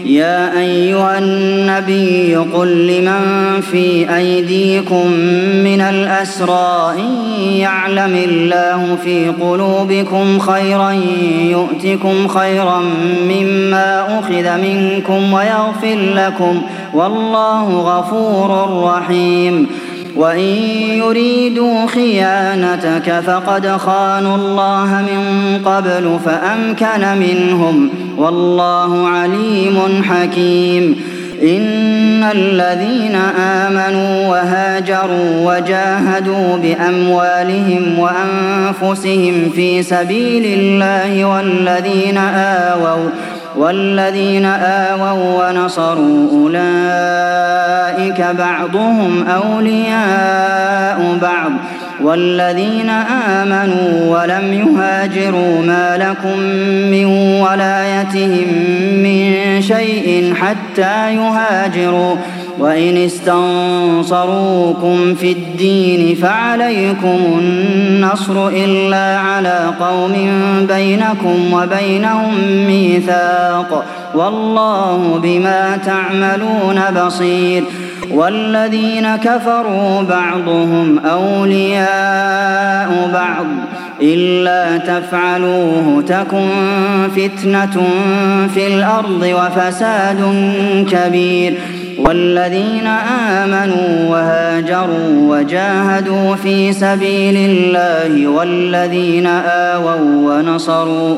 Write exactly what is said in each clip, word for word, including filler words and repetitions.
يا أيها النبي قل لمن في أيديكم من الأسرى إن يعلم الله في قلوبكم خيرا يؤتكم خيرا مما أخذ منكم ويغفر لكم والله غفور رحيم وإن يريدوا خيانتك فقد خانوا الله من قبل فأمكن منهم والله عليم حكيم إن الذين آمنوا وهاجروا وجاهدوا بأموالهم وأنفسهم في سبيل الله والذين آووا والذين آووا ونصروا أولئك بعضهم أولياء بعض والذين آمنوا ولم يهاجروا ما لكم من ولايتهم من شيء حتى يهاجروا وإن استنصروكم في الدين فعليكم النصر إلا على قوم بينكم وبينهم ميثاق والله بما تعملون بصير والذين كفروا بعضهم أولياء بعض إلا تفعلوه تكن فتنة في الأرض وفساد كبير والذين آمنوا وهاجروا وجاهدوا في سبيل الله والذين آووا ونصروا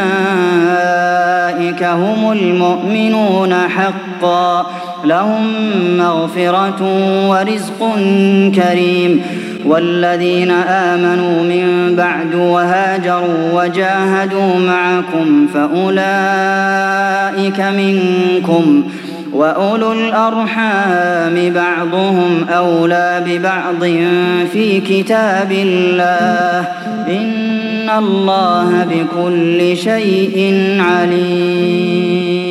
أولئك هم المؤمنون حقا لهم مغفرة ورزق كريم والذين آمنوا من بعد وهاجروا وجاهدوا معكم فأولئك منكم وأولو الأرحام بعضهم أولى ببعض في كتاب الله إن الله بكل شيء عليم.